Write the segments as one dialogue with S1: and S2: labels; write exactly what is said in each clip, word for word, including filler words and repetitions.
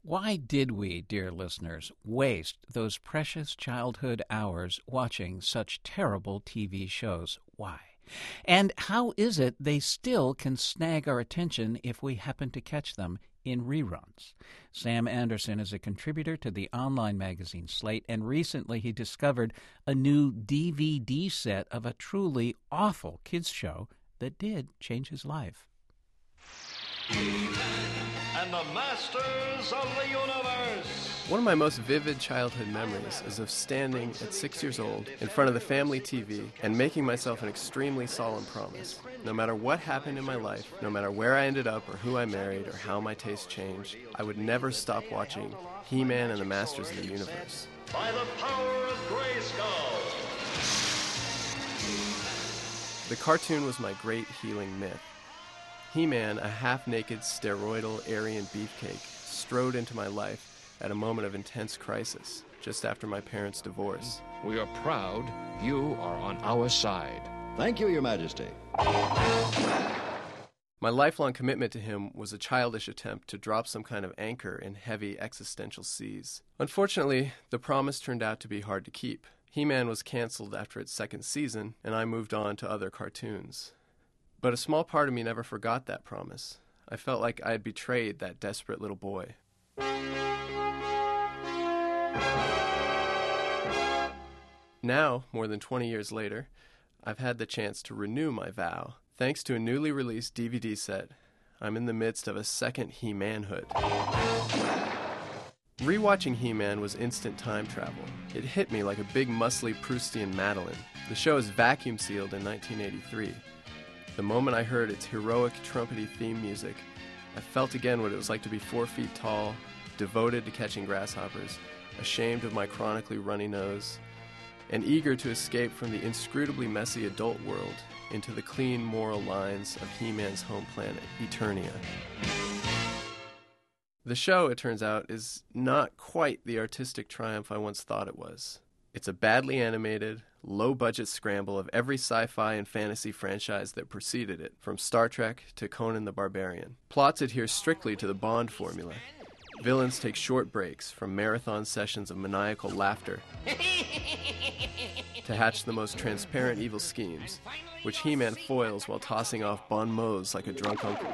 S1: Why did we, dear listeners, waste those precious childhood hours watching such terrible T V shows? Why? And how is it they still can snag our attention if we happen to catch them in reruns? Sam Anderson is a contributor to the online magazine Slate, and recently he discovered a new D V D set of a truly awful kids show that did change his life.
S2: And the Masters of the Universe.
S3: One of my most vivid childhood memories is of standing at six years old in front of the family T V and making myself an extremely solemn promise. No matter what happened in my life, no matter where I ended up or who I married or how my taste changed, I would never stop watching He-Man and the Masters of the Universe.
S2: By the power of Grayskull.
S3: The cartoon was my great healing myth. He-Man, a half-naked, steroidal Aryan beefcake, strode into my life at a moment of intense crisis, just after my parents' divorce.
S4: We are proud you are on our side.
S5: Thank you, Your Majesty.
S3: My lifelong commitment to him was a childish attempt to drop some kind of anchor in heavy existential seas. Unfortunately, the promise turned out to be hard to keep. He-Man was canceled after its second season, and I moved on to other cartoons. But a small part of me never forgot that promise. I felt like I had betrayed that desperate little boy. Now, more than twenty years later, I've had the chance to renew my vow. Thanks to a newly released D V D set, I'm in the midst of a second He-Manhood. Rewatching He-Man was instant time travel. It hit me like a big muscly Proustian Madeline. The show is vacuum sealed in nineteen eighty-three. The moment I heard its heroic trumpety theme music, I felt again what it was like to be four feet tall, devoted to catching grasshoppers, ashamed of my chronically runny nose, and eager to escape from the inscrutably messy adult world into the clean moral lines of He-Man's home planet, Eternia. The show, it turns out, is not quite the artistic triumph I once thought it was. It's a badly animated, low-budget scramble of every sci-fi and fantasy franchise that preceded it, from Star Trek to Conan the Barbarian. Plots adhere strictly to the Bond formula. Villains take short breaks from marathon sessions of maniacal laughter to hatch the most transparent evil schemes, which He-Man foils while tossing off bon mots like a drunk uncle.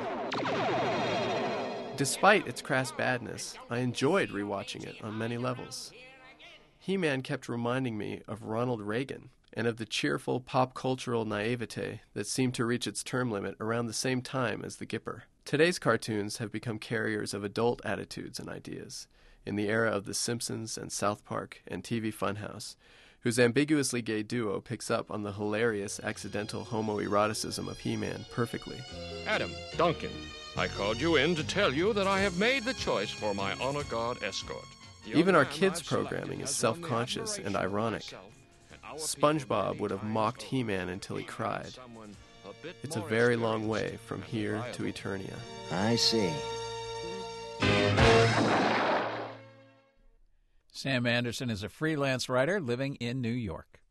S3: Despite its crass badness, I enjoyed rewatching it on many levels. He-Man kept reminding me of Ronald Reagan and of the cheerful pop-cultural naivete that seemed to reach its term limit around the same time as the Gipper. Today's cartoons have become carriers of adult attitudes and ideas in the era of The Simpsons and South Park and T V Funhouse, whose ambiguously gay duo picks up on the hilarious accidental homoeroticism of He-Man perfectly.
S4: Adam, Duncan, I called you in to tell you that I have made the choice for my honor guard escort.
S3: Even our kids' programming is self-conscious and ironic. SpongeBob would have mocked He-Man until he cried. It's a very long way from here to Eternia.
S5: I see.
S1: Sam Anderson is a freelance writer living in New York.